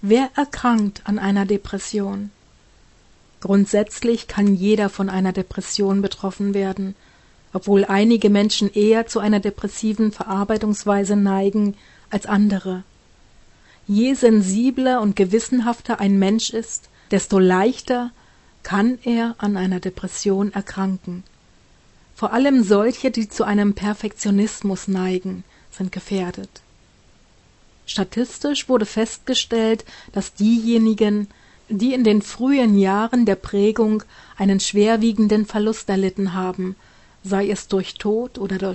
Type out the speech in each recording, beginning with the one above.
Wer erkrankt an einer Depression? Grundsätzlich kann jeder von einer Depression betroffen werden, obwohl einige Menschen eher zu einer depressiven Verarbeitungsweise neigen als andere. Je sensibler und gewissenhafter ein Mensch ist, desto leichter kann er an einer Depression erkranken. Vor allem solche, die zu einem Perfektionismus neigen, sind gefährdet. Statistisch wurde festgestellt, dass diejenigen, die in den frühen Jahren der Prägung einen schwerwiegenden Verlust erlitten haben, sei es durch Tod oder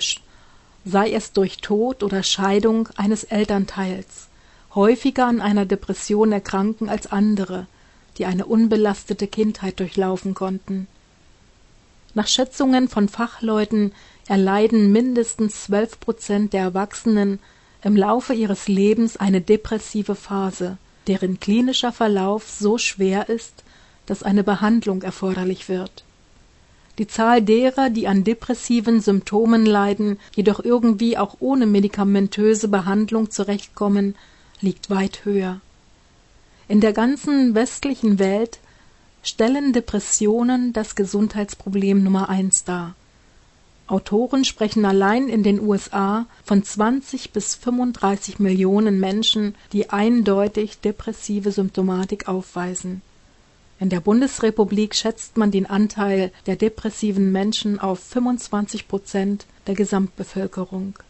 Scheidung eines Elternteils, häufiger an einer Depression erkranken als andere, die eine unbelastete Kindheit durchlaufen konnten. Nach Schätzungen von Fachleuten erleiden mindestens 12% der Erwachsenen im Laufe ihres Lebens eine depressive Phase, deren klinischer Verlauf so schwer ist, dass eine Behandlung erforderlich wird. Die Zahl derer, die an depressiven Symptomen leiden, jedoch irgendwie auch ohne medikamentöse Behandlung zurechtkommen, liegt weit höher. In der ganzen westlichen Welt stellen Depressionen das Gesundheitsproblem Nummer 1 dar. Autoren sprechen allein in den USA von 20 bis 35 Millionen Menschen, die eindeutig depressive Symptomatik aufweisen. In der Bundesrepublik schätzt man den Anteil der depressiven Menschen auf 25% der Gesamtbevölkerung.